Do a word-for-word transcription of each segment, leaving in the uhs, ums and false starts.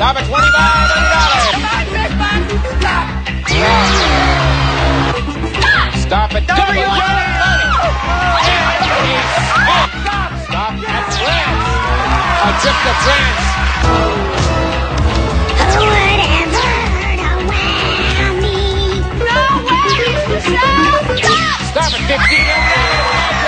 Stop at twenty-five dollars. Come on, big buck. Stop. Stop at double yard. Stop at France. A trip to France. Stop at fifteen dollars.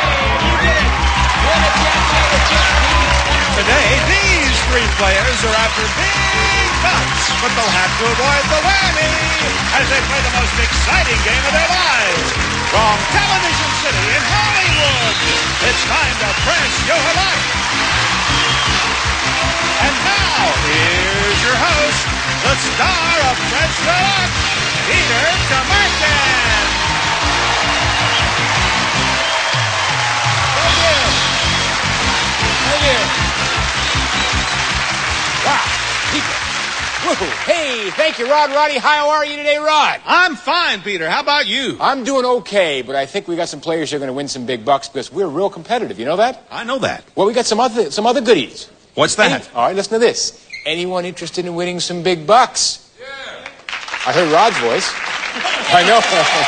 Today, these three players are after big bucks, but they'll have to avoid the whammy as they play the most exciting game of their lives. From Television City in Hollywood, it's time to press your luck. And now, here's your host, the star of Press Your Luck, Peter Tomarken. Thank you. Thank you. Wow. People. Woohoo. Hey, thank you, Rod. Roddy, how are you today, Rod? I'm fine, Peter. How about you? I'm doing okay, but I think we got some players who are going to win some big bucks because we're real competitive. You know that? I know that. Well, we got some other some other goodies. What's that? Any, all right, listen to this. Anyone interested in winning some big bucks? Yeah. I heard Rod's voice. I know.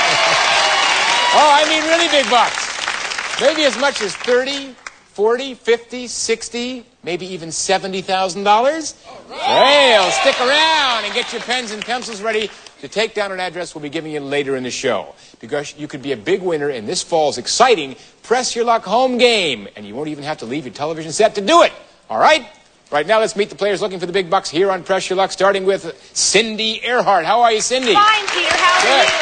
Oh, I mean really big bucks. Maybe as much as thirty, forty, fifty, sixty, maybe even seventy thousand dollars. Hey, well, stick around and get your pens and pencils ready to take down an address we'll be giving you later in the show. Because you could be a big winner in this fall's exciting Press Your Luck home game. And you won't even have to leave your television set to do it. All right? Right now, let's meet the players looking for the big bucks here on Press Your Luck, starting with Cindy Earhart. How are you, Cindy? Fine, Peter. How are Good.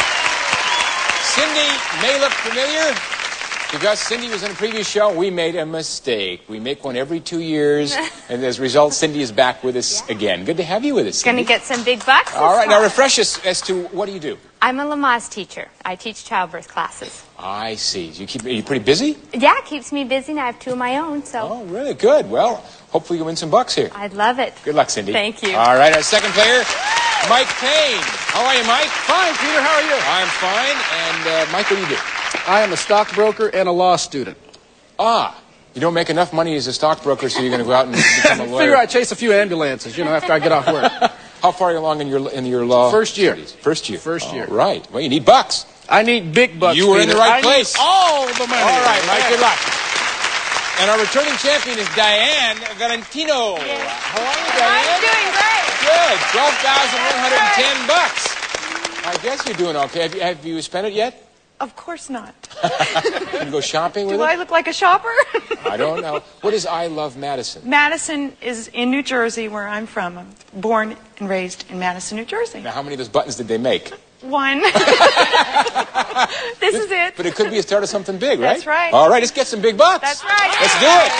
you? Cindy may look familiar because Cindy was in a previous show. We made a mistake. We make one every two years, and as a result, Cindy is back with us yeah. again. Good to have you with us, Cindy. Going to get some big bucks. All right, now refresh us as to what do you do? I'm a Lamaze teacher. I teach childbirth classes. I see. You keep, are you pretty busy? Yeah, it keeps me busy, and I have two of my own, so. Oh, really? Good. Well, hopefully you'll win some bucks here. I'd love it. Good luck, Cindy. Thank you. All right, our second player, Mike Payne. How are you, Mike? Fine, Peter. How are you? I'm fine. And, uh, Mike, what do you do? I am a stockbroker and a law student. Ah, you don't make enough money as a stockbroker, so you're going to go out and become a lawyer. Figure I chase a few ambulances, you know, after I get off work. How far are you along in your in your law? First year. Studies? First year. First year. All right. Well, you need bucks. I need big bucks. You were in Peter. the right I place. Need all the money. All right, Mike. Yeah. Good luck. And our returning champion is Diane Valentino. Yes. How are you, Diane? I'm doing great. Good. Twelve thousand one hundred and ten bucks. I guess you're doing okay. Have you, have you spent it yet? Of course not. Can you go shopping with Do it? I look like a shopper? I don't know. What is I Love Madison? Madison is in New Jersey, where I'm from. I'm born and raised in Madison, New Jersey. Now, how many of those buttons did they make? One. This is it. But it could be a start of something big, right? That's right. All right, let's get some big bucks. That's right. Let's do it.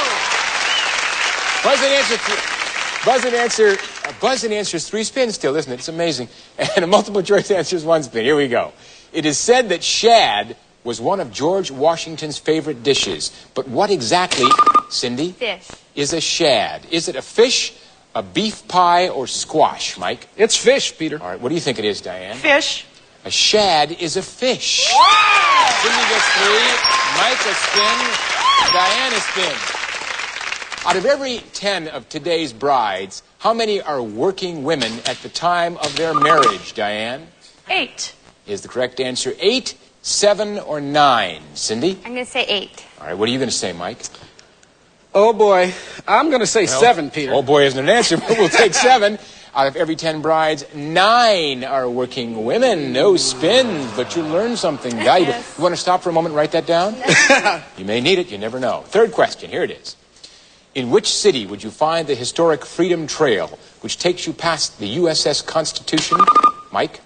Buzz and answer. Th- buzz and answer. Uh, buzz and answers three spins still, isn't it? It's amazing. And a multiple choice answers one spin. Here we go. It is said that shad was one of George Washington's favorite dishes. But what exactly, Cindy, Fish. is a shad? Is it a fish, a beef pie, or squash, Mike? It's fish, Peter. All right, what do you think it is, Diane? Fish. A shad is a fish. Cindy gets three, Mike a spin, Diane a spin. Out of every ten of today's brides, how many are working women at the time of their marriage, Diane? Eight. Is the correct answer eight, seven, or nine? Cindy? I'm going to say eight. All right, what are you going to say, Mike? Oh, boy. I'm going to say Well, seven, Peter. Oh, boy isn't an answer, but we'll take seven. Out of every ten brides, nine are working women. No spins, but you learn something valuable. Yes. You want to stop for a moment and write that down? You may need it. You never know. Third question. Here it is. In which city would you find the historic Freedom Trail, which takes you past the U S S Constitution? Mike?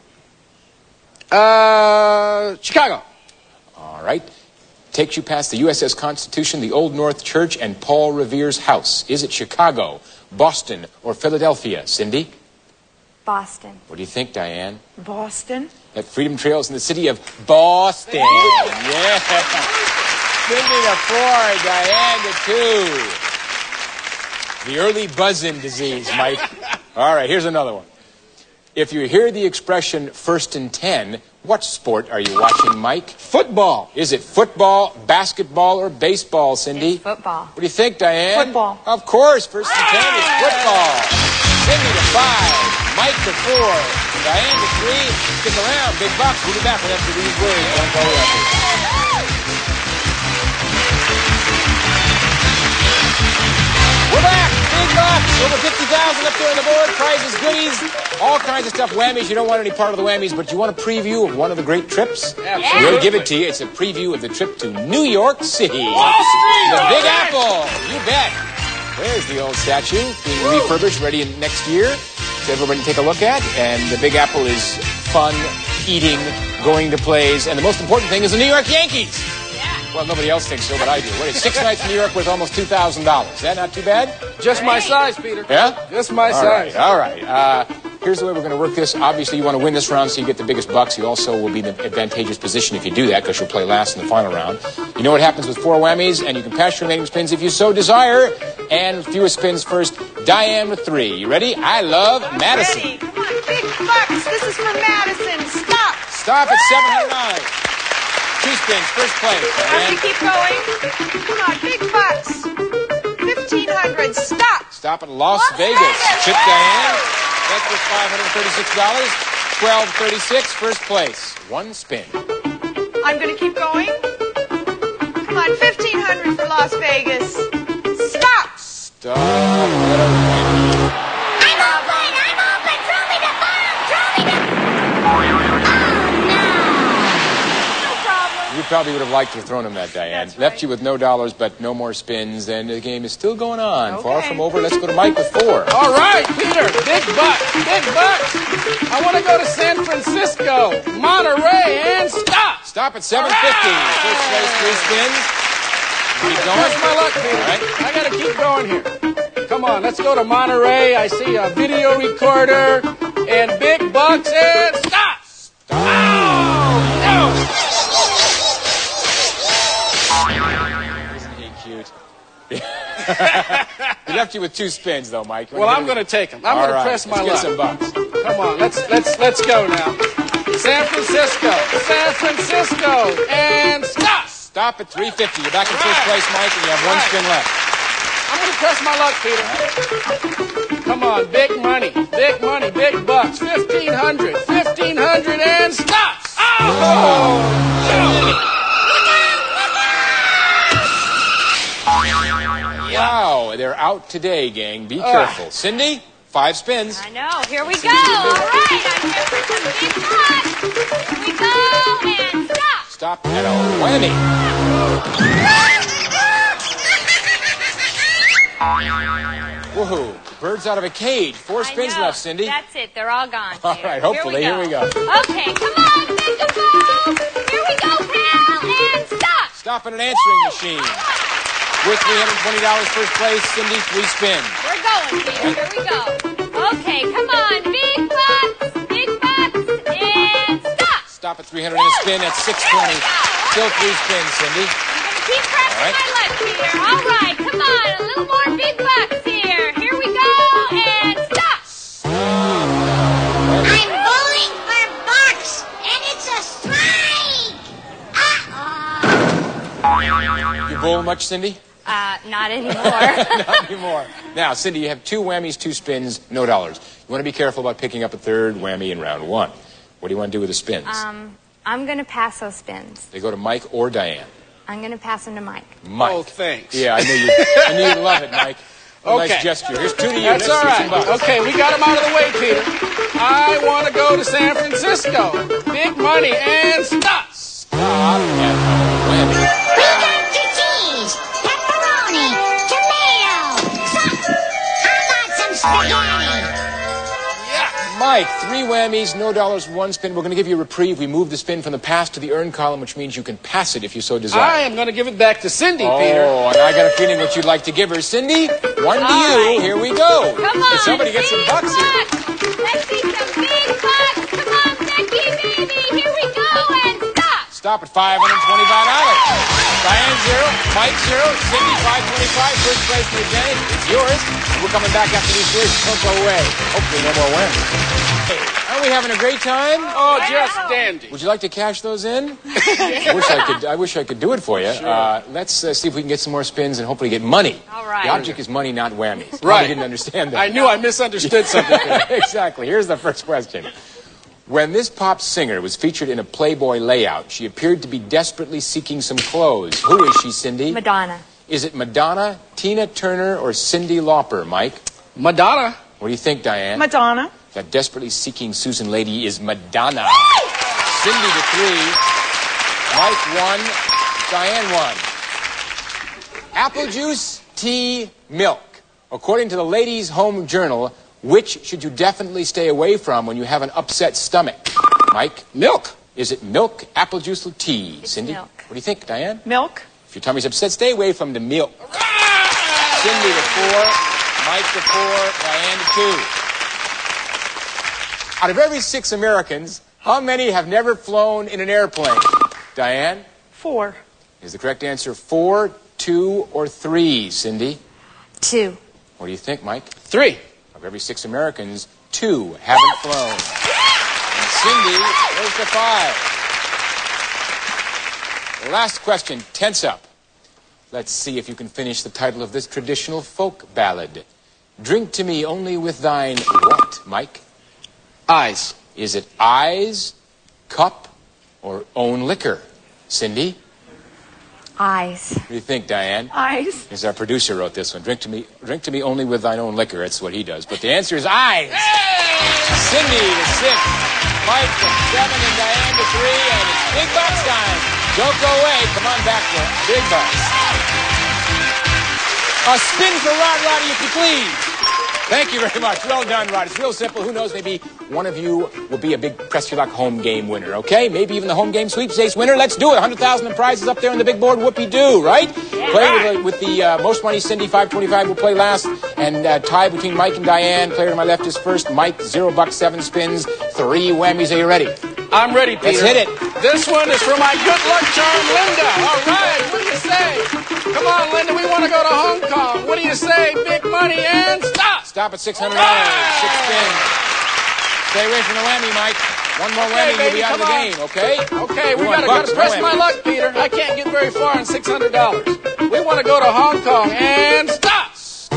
Uh, Chicago. All right. Takes you past the U S S Constitution, the Old North Church, and Paul Revere's house. Is it Chicago, Boston, or Philadelphia? Cindy? Boston. What do you think, Diane? Boston. That Freedom Trail is in the city of Boston. Yeah. Cindy to four, Diane to two. The early buzz-in disease, Mike. All right, here's another one. If you hear the expression first and ten, what sport are you watching, Mike? Football. Is it football, basketball, or baseball, Cindy? It's football. What do you think, Diane? Football. Of course, first and ten is football. Cindy to five. Mike to four. Diane to three. Stick around. Big bucks. We'll be back with after these words. Don't go away. We're back. Big bucks. Over fifty thousand up there on the board. Prizes, goodies, all kinds of stuff. Whammies. You don't want any part of the whammies, but you want a preview of one of the great trips? Absolutely. We'll give it to you. It's a preview of the trip to New York City. Wall Street. The All Big right. Apple. You bet. There's the old statue being refurbished, ready in next year. So everybody can take a look at. And the Big Apple is fun, eating, going to plays, and the most important thing is the New York Yankees. Well, nobody else thinks so, but I do. What is six nights in New York worth almost two thousand dollars? Is that not too bad? Just my size, Peter. Yeah? Just my All size. right, all right. Uh, here's the way we're going to work this. Obviously, you want to win this round so you get the biggest bucks. You also will be in the advantageous position if you do that because you'll play last in the final round. You know what happens with four whammies, and you can pass your remaining spins if you so desire. And fewest spins first. Diane with three. You ready? I love Madison. Ready? Come on, big bucks. This is for Madison. Stop. Stop at seven hundred nine. Two spins, first place. Have Diane. to keep going. Come on, big bucks. fifteen hundred. Stop. Stop at Las, Las Vegas. Vegas. Chip Diane. That's worth five hundred thirty-six dollars. twelve thirty-six, first place. One spin. I'm going to keep going. Come on, fifteen hundred for Las Vegas. Stop. Stop. Oh, I'm open! I'm open! Throw me the bomb! Throw me the... No problem. you probably would have liked to have thrown him that, Diane. That's Left right. you with no dollars, but no more spins, and the game is still going on. Far Okay. from over. Let's go to Mike with four. All right, Peter. Big bucks. Big bucks. I want to go to San Francisco, Monterey, and stop. Stop at seven fifty. All right. First place, three spins. Keep going. That's my luck, Peter. All right. I got to keep going here. Come on, let's go to Monterey. I see a video recorder and big bucks and stop. Oh, no. Isn't he cute? He left you with two spins, though, Mike. You Well, wanna I'm give going him- to take them. I'm All going to right, press my let's luck. get some bucks. Come on, let's let's let's go now. San Francisco, San Francisco, and stop. Stop at three fifty. You're back in first place, Mike, and you have one Right. spin left. I'm going to press my luck, Peter. Come on, big money, big money, big bucks. Fifteen hundred, fifteen hundred, and stop. Oh, Wow, they're out today, gang. Be Ah. careful. Cindy, five spins. I know. Here we go. All right. I'm here for some big bucks. Here we go. And stop. Stop at a whammy. Woohoo. Birds out of a cage. Four spins I know. left, Cindy. That's it. They're all gone. All Here. right, hopefully. Here we go. Okay, come on, think of balls. Here we go, pal. And stop. Stop at an answering machine. With three hundred twenty dollars first place, Cindy, three spins. We're going, Peter. Here we go. Okay, come on. Big bucks. Big bucks. And stop. Stop at three hundred and a spin at six twenty. Still three spins, Cindy. I'm going to keep pressing All right. my luck, Peter. All right, come on. A little more big bucks here. Here we go. And stop. I'm bowling for bucks, and it's a strike! Uh-oh. You bowl much, Cindy? Uh, not anymore. Not anymore. Now, Cindy, you have two whammies, two spins, no dollars. You want to be careful about picking up a third whammy in round one. What do you want to do with the spins? um, I'm going to pass those spins. They go to Mike or Diane. I'm going to pass them to Mike. Mike. Oh, thanks. Yeah, I knew you. I knew you'd love it, Mike. A Okay. Nice gesture. Here's two to you. That's Let's all see some right. bucks. Okay, we got them out of the way, Peter. I want to go to San Francisco. Big money and stop. Stop at a whammy. We got the cheese, pepperoni, tomato, sauce. How about some spaghetti? Mike, three whammies, no dollars, one spin. We're going to give you a reprieve. We move the spin from the pass to the earn column, which means you can pass it if you so desire. I am going to give it back to Cindy, Oh, Peter. and I got a feeling what you'd like to give her. Cindy, one to All you. right. Here we go. Come on. Did somebody get some big bucks here? Let's see some big bucks. Come on, Becky, baby. Here we go. And stop. Stop at five hundred twenty-five dollars. Diane, zero. Mike, zero. Cindy, five twenty-five. First place for advantage. It's yours. We're coming back after these words. Don't go away. Hopefully no more wins. Hey, aren't we having a great time? Oh, just dandy. Would you like to cash those in? I wish I could. I wish I could do it for you. Sure. Uh, let's uh, see if we can get some more spins and hopefully get money. All right. The object is money, not whammies. Right. Probably didn't understand that. I knew I misunderstood something. Exactly. Here's the first question. When this pop singer was featured in a Playboy layout, she appeared to be desperately seeking some clothes. Who is she, Cindy? Madonna. Is it Madonna, Tina Turner, or Cyndi Lauper, Mike? Madonna. What do you think, Diane? Madonna. That desperately seeking Susan lady is Madonna. Cindy to three. Mike one. Diane one. Apple juice, tea, milk. According to the Ladies' Home Journal, which should you definitely stay away from when you have an upset stomach? Mike? Milk. Is it milk, apple juice, or tea? It's Cindy? milk. What do you think, Diane? Milk. If your tummy's upset, stay away from the milk. Cindy to four. Mike to four. Diane to two. Out of every six Americans, how many have never flown in an airplane? Diane? Four. Is the correct answer four, two, or three, Cindy? Two. What do you think, Mike? Three. Of every six Americans, two haven't flown. And Cindy goes to five. Last question, tense up. Let's see if you can finish the title of this traditional folk ballad. Drink to me only with thine what, Mike? Eyes. Is it eyes, cup, or own liquor? Cindy? Eyes. What do you think, Diane? Eyes. As our producer wrote this one. Drink to me, drink to me only with thine own liquor. That's what he does. But the answer is eyes. Cindy to six, Mike to seven, and Diane to three, and it's big bucks time. Don't go away. Come on back for big bucks. A spin for Rod Roddy, if you please. Thank you very much. Well done, Rod. It's real simple. Who knows? Maybe one of you will be a big Press Your Luck home game winner, okay? Maybe even the home game sweepstakes winner. Let's do it. one hundred thousand in prizes up there on the big board. Whoopee-doo, right? Yeah. Play with the, with the uh, most money. Cindy, five twenty-five, will play last. And uh, tie between Mike and Diane. Player to my left is first. Mike, zero bucks, seven spins, three whammies. Are you ready? I'm ready, Peter. Let's hit it. This one is for my good luck charm, Linda. All right, what do you say? Come on, Linda, we want to go to Hong Kong. What do you say? Big money and stop. Stop at six hundred dollars. Six spins. Stay away from the whammy, Mike. One more whammy, Okay, you'll be baby, out of the come on. game, okay? Okay, we, We want gotta, bucks, gotta press no my whammies. luck, Peter. I can't get very far on six hundred dollars. We want to go to Hong Kong and stop.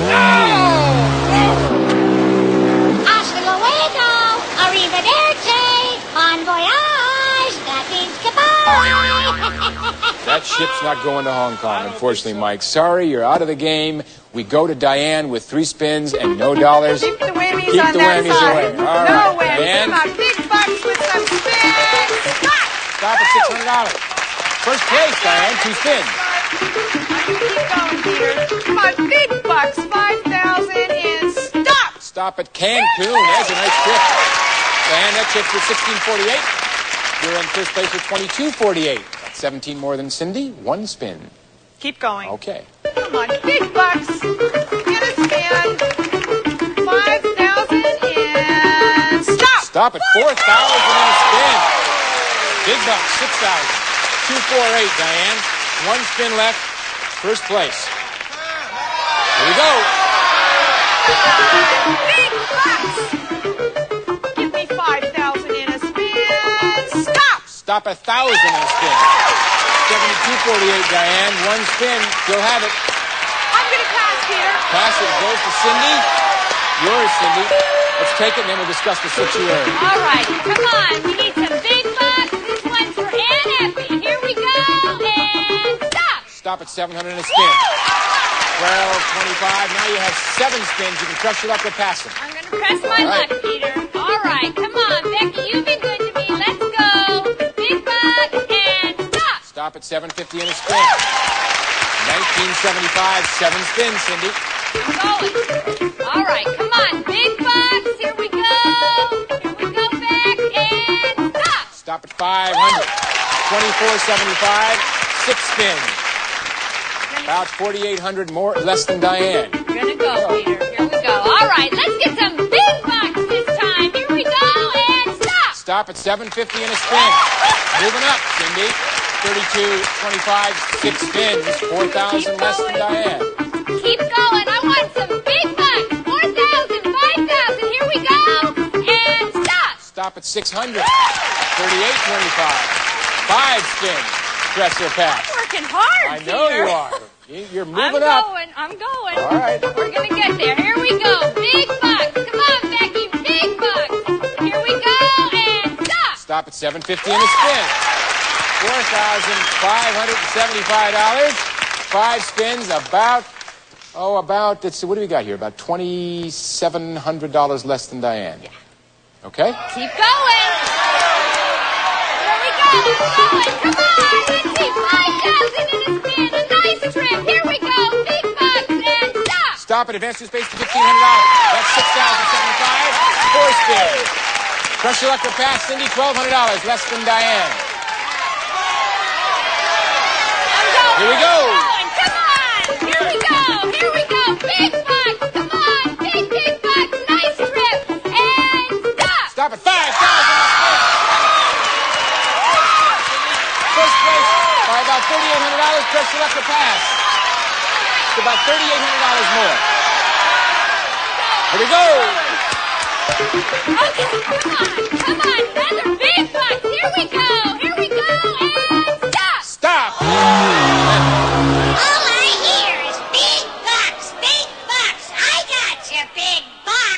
No! Hasta luego. Arrivederci. Bon voyage. That means goodbye. That ship's not going to Hong Kong, unfortunately, Mike. Sorry, you're out of the game. We go to Diane with three spins and no dollars. Keep the whammies Keep on the that whammies side. away. All no right, whammies. Diane. Come on, big bucks with some spins. Stop. Stop at six hundred dollars. First place, Diane, two spins. I'm gonna keep going, Peter. Come on, big bucks, five thousand and stop. Stop at Cancun. There's a nice trip. Diane, that trip for sixteen forty-eight. You're in first place with twenty-two forty-eight. That's seventeen more than Cindy. One spin. Keep going. Okay. Come on, big bucks. Get a spin. Five thousand and stop. Stop at four thousand and a spin. Big bucks, six thousand. two forty-eight, Diane. One spin left. First place. Here we go. Big bucks. Give me five thousand in a spin. Stop. Stop a thousand in a spin. seventy-two forty-eight, Diane. One spin. You'll have it. I'm gonna pass, Peter. Pass it. Goes to Cindy. Yours, Cindy. Let's take it and then we'll discuss the six you earned. All right, come on. We need some big bucks. This one's for Ann Effie. Here we go. And stop. Stop at seven hundred in a spin. twelve twenty-five. Now you have seven spins. You can crush it up with passing. I'm going to press my All right. luck, Peter. All right, come on. Becky, you've been good to me. Let's go. Big bucks and stop. Stop at seven fifty in a spin. nineteen seventy-five. Seven spins, Cindy. I'm going. All right, come on. Big bucks. Here we go. Here we go back and stop. Stop at five hundred. twenty-four seventy-five. Six spins. About forty-eight hundred more, less than Diane. We're going to go, Peter. Here we go. All right, let's get some big bucks this time. Here we go and stop. Stop Stop at seven fifty and a spin. Moving up, Cindy. thirty-two twenty-five, six spins, four thousand less than Diane. Keep going. I want some big bucks. four thousand, five thousand. Here we go. And stop. Stop at six hundred. thirty-eight twenty-five. Five spins. Press or pass. Working hard, I know Peter. you are. You- You're I'm moving up. going. I'm going. All right. We're going to get there. Here we go. Big bucks. Come on, Becky. Big bucks. Here we go. And stop. Stop at seven fifty and a spin. four thousand five hundred seventy-five dollars. Five spins, about, oh, about, let's see, what do we got here? About twenty-seven hundred dollars less than Diane. Yeah. Okay? Keep going. Here we go. Keep going. Come on. Let's see. five thousand in a spin. A nice trip. Here we go. Big bucks. And stop. Stop at advance to space to fifteen hundred dollars. That's six thousand seventy-five dollars. Four spins. Crush your luck or pass, Cindy, twelve hundred dollars less than Diane. I'm going. Here we go. I'm going. Come on. Here we go. Here we go. Big bucks. Come on. Big, big bucks. Nice trip. And stop. Stop at five thousand dollars. First place by about thirty-eight hundred dollars. Crush your luck or pass. It's about thirty-eight hundred dollars more. Here we go. Okay, come on, come on, another big bucks. Here we go, here we go, and stop. Stop. All I hear is big bucks, big bucks. I got you, big buck.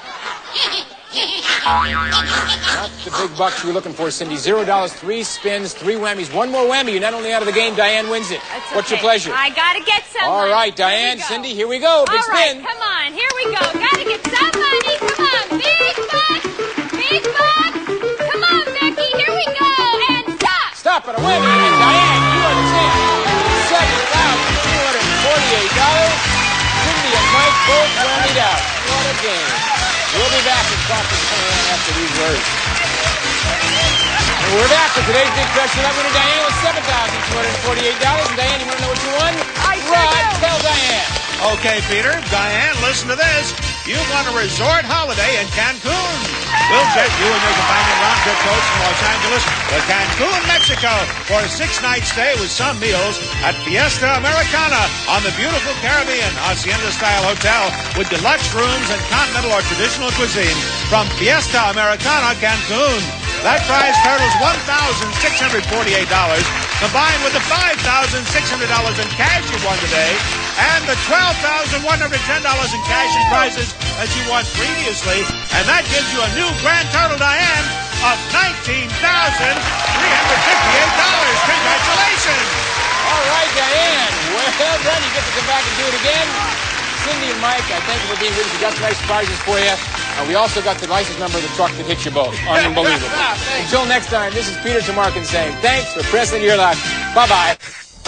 Not the big bucks you were looking for, Cindy. Zero dollars, three spins, three whammies. One more whammy. You're not only out of the game, Diane wins it. That's What's your okay. pleasure? I gotta get some All money. right, Here we Diane, go. Cindy, here we go. Big All right, spin. come on, here we go. Gotta get some money. Come on, big bucks, big bucks. Come on, Becky, here we go, and stop. Stop at a whammy. And Diane, you are the champ. seven thousand two hundred forty-eight dollars. Cindy and Mike both whammied out. What a game. We'll be back in Talking Diane after these words. And we're back with today's big question. That winner, Diane, was seven thousand two hundred forty-eight dollars. And Diane, you want to know what you won? I sure Rod, do. tell Diane. Okay, Peter, Diane, listen to this. You won a resort holiday in Cancun. We'll jet you and your companion round-trip coach from Los Angeles to Cancun, Mexico for a six-night stay with some meals at Fiesta Americana on the beautiful Caribbean Hacienda-style hotel with deluxe rooms and continental or traditional cuisine from Fiesta Americana, Cancun. That prize totals one thousand six hundred forty-eight dollars, combined with the five thousand six hundred dollars in cash you won today, and the twelve thousand one hundred ten dollars in cash and prizes that you won previously, and that gives you a new grand total, Diane, of nineteen thousand three hundred fifty-eight dollars. Congratulations! All right, Diane. Well done. You get to come back and do it again. Cindy and Mike, I thank you for being with us. We got some nice surprises for you. And we also got the license number of the truck that hit you both. Unbelievable. Until next time, this is Peter Tamarkin saying thanks for pressing your luck. Bye-bye.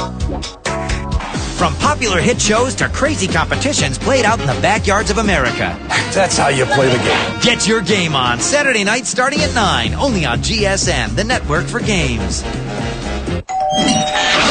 From popular hit shows to crazy competitions played out in the backyards of America. That's how you play the game. Get your game on Saturday night starting at nine, only on G S N, the network for games.